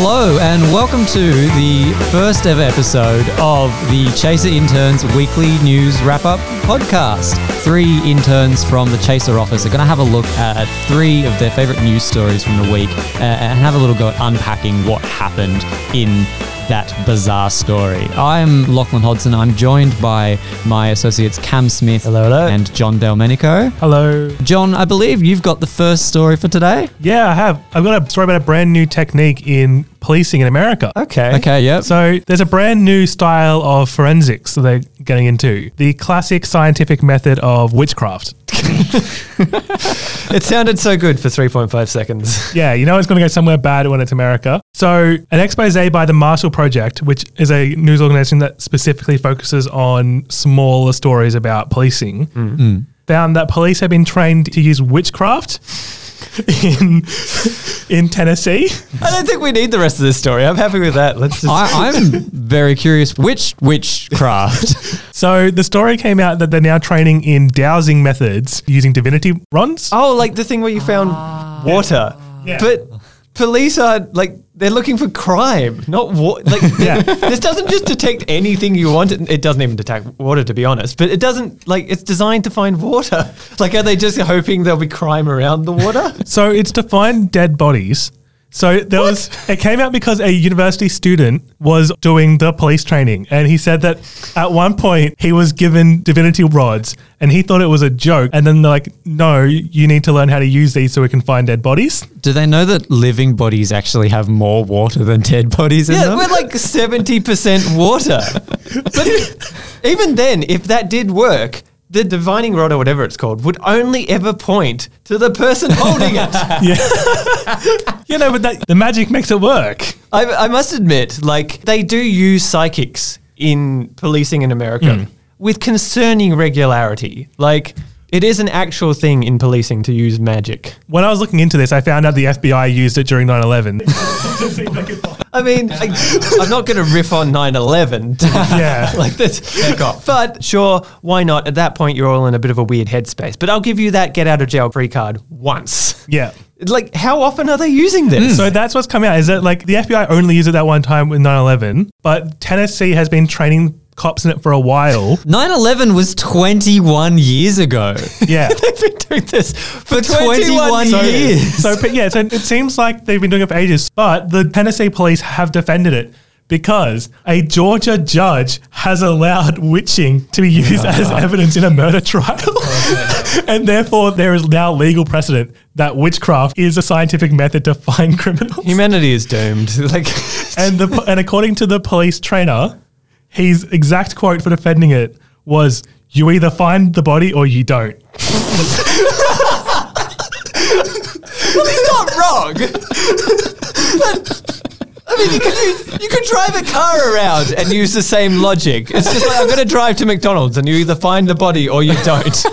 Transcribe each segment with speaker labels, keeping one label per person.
Speaker 1: Hello and welcome to the first ever episode of the Chaser Interns Weekly News Wrap-Up Podcast. 3 interns from the Chaser office are going to have a look at 3 of their favourite news stories from the week and have a little go at unpacking what happened in that bizarre story. I'm Lachlan Hodson. I'm joined by my associates Cam Smith and John Delmenico.
Speaker 2: Hello.
Speaker 1: John, I believe you've got the first story for today.
Speaker 2: Yeah, I have. I've got a story about a brand new technique in policing in America.
Speaker 1: Okay, yep.
Speaker 2: So there's a brand new style of forensics that they're getting into. The classic scientific method of witchcraft.
Speaker 3: It sounded so good for 3.5 seconds.
Speaker 2: Yeah, you know it's going to go somewhere bad when it's America. So an expose by the Marshall Project, which is a news organization that specifically focuses on smaller stories about policing, found that police have been trained to use witchcraft in Tennessee.
Speaker 3: I don't think we need the rest of this story. I'm happy with that. Let's just...
Speaker 1: I'm very curious, which witchcraft?
Speaker 2: So the story came out that they're now training in dowsing methods using divinity rods.
Speaker 3: Oh, like the thing where you found water.
Speaker 2: Yeah.
Speaker 3: But police are like, they're looking for crime, not water. Like, this doesn't just detect anything you want. It doesn't even detect water, to be honest. But it doesn't, like, it's designed to find water. Like, are they just hoping there'll be crime around the water?
Speaker 2: So it's to find dead bodies. So it came out because a university student was doing the police training, and he said that at one point he was given divinity rods and he thought it was a joke. And then they're like, no, you need to learn how to use these so we can find dead bodies.
Speaker 1: Do they know that living bodies actually have more water than dead bodies in them?
Speaker 3: Yeah, we're like 70% water. But even then, if that did work, the divining rod or whatever it's called would only ever point to the person holding it.
Speaker 2: But the magic makes it work.
Speaker 3: I must admit, like, they do use psychics in policing in America with concerning regularity. Like, it is an actual thing in policing to use magic.
Speaker 2: When I was looking into this, I found out the FBI used it during 9/11.
Speaker 3: I mean, I'm not going to riff on 9/11.
Speaker 2: Yeah.
Speaker 3: Like this. But sure, why not? At that point, you're all in a bit of a weird headspace. But I'll give you that get out of jail free card once.
Speaker 2: Yeah.
Speaker 3: Like, how often are they using this?
Speaker 2: So that's what's come out, is that like the FBI only used it that one time with 9/11, but Tennessee has been training cops in it for a while.
Speaker 1: 9/11 was 21 years ago.
Speaker 2: Yeah.
Speaker 3: They've been doing this for
Speaker 1: 21 years.
Speaker 2: So it seems like they've been doing it for ages, but the Tennessee police have defended it because a Georgia judge has allowed witching to be used as evidence in a murder trial. And therefore there is now legal precedent that witchcraft is a scientific method to find criminals.
Speaker 3: Humanity is doomed. Like,
Speaker 2: and according to the police trainer, his exact quote for defending it was, "You either find the body or you don't."
Speaker 3: Well, he's not wrong. I mean, you could drive a car around and use the same logic. It's just like, I'm going to drive to McDonald's and you either find the body or you don't.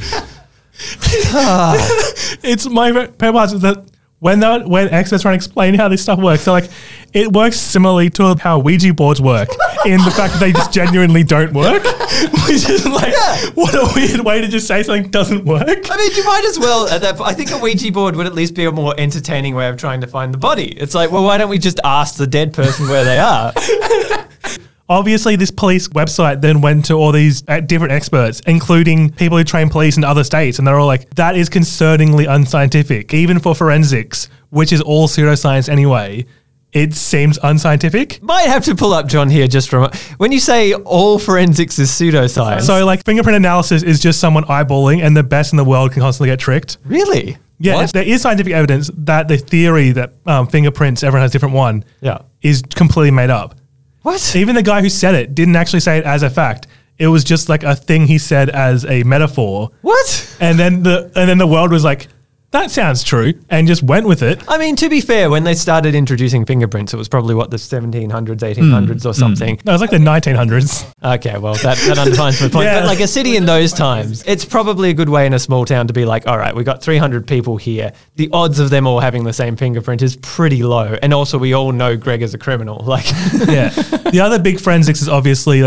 Speaker 2: It's my favorite part is that when experts try to explain how this stuff works, they're like, it works similarly to how Ouija boards work in the fact that they just genuinely don't work, which is like, what a weird way to just say something doesn't work.
Speaker 3: I mean, you might as well, I think a Ouija board would at least be a more entertaining way of trying to find the body. It's like, well, why don't we just ask the dead person where they are?
Speaker 2: Obviously, this police website then went to all these different experts, including people who train police in other states, and they're all like, that is concerningly unscientific. Even for forensics, which is all pseudoscience anyway, it seems unscientific.
Speaker 3: Might have to pull up John here just for a moment. When you say all forensics is pseudoscience.
Speaker 2: So like fingerprint analysis is just someone eyeballing, and the best in the world can constantly get tricked.
Speaker 3: Really?
Speaker 2: Yeah, there is scientific evidence that the theory that fingerprints, everyone has a different one, is completely made up.
Speaker 3: What?
Speaker 2: Even the guy who said it didn't actually say it as a fact. It was just like a thing he said as a metaphor.
Speaker 3: What?
Speaker 2: And then the world was like, that sounds true, and just went with it.
Speaker 3: I mean, to be fair, when they started introducing fingerprints, it was probably, the 1700s, 1800s or something.
Speaker 2: No, it was like the 1900s.
Speaker 3: Okay, well, that underlines my point.
Speaker 2: Yeah.
Speaker 3: But like a city in those times, it's probably a good way in a small town to be like, all right, we got 300 people here. The odds of them all having the same fingerprint is pretty low. And also, we all know Greg is a criminal. Like,
Speaker 2: Yeah. The other big forensics is obviously like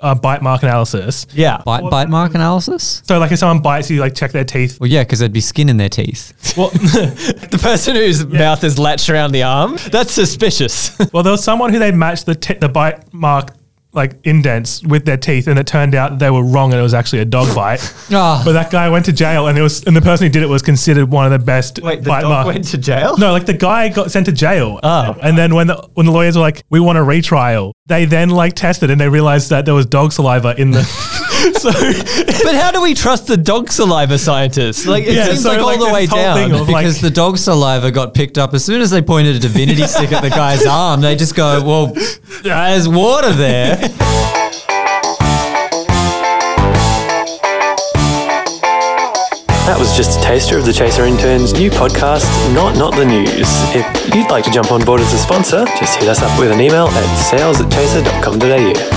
Speaker 2: bite mark analysis.
Speaker 3: Yeah.
Speaker 1: Bite mark analysis?
Speaker 2: So like if someone bites you, like check their teeth.
Speaker 1: Well, yeah, because there'd be skin in their teeth.
Speaker 2: Well,
Speaker 3: The person whose mouth is latched around the arm, that's suspicious.
Speaker 2: well, there was someone who they matched the bite mark like indents with their teeth, and it turned out they were wrong, and it was actually a dog bite.
Speaker 1: Ah.
Speaker 2: But that guy went to jail, and the person who did it was considered one of the best
Speaker 3: Wait, the
Speaker 2: bite
Speaker 3: dog
Speaker 2: mark.
Speaker 3: went to jail?
Speaker 2: No, like the guy got sent to jail.
Speaker 3: Oh.
Speaker 2: And then when the lawyers were like, we want a retrial, they then like tested and they realized that there was dog saliva in the.
Speaker 3: But how do we trust the dog saliva scientists? Like, it
Speaker 2: Yeah,
Speaker 3: seems
Speaker 2: so,
Speaker 3: like all
Speaker 2: like,
Speaker 3: the
Speaker 2: this
Speaker 3: way
Speaker 2: whole
Speaker 3: down.
Speaker 2: thing of, like-
Speaker 1: Because the dog saliva got picked up as soon as they pointed a divinity stick at the guy's arm. They just go, well, there's water there.
Speaker 4: That was just a taster of the Chaser Interns' new podcast, Not the News. If you'd like to jump on board as a sponsor, just hit us up with an email at sales@chaser.com.au.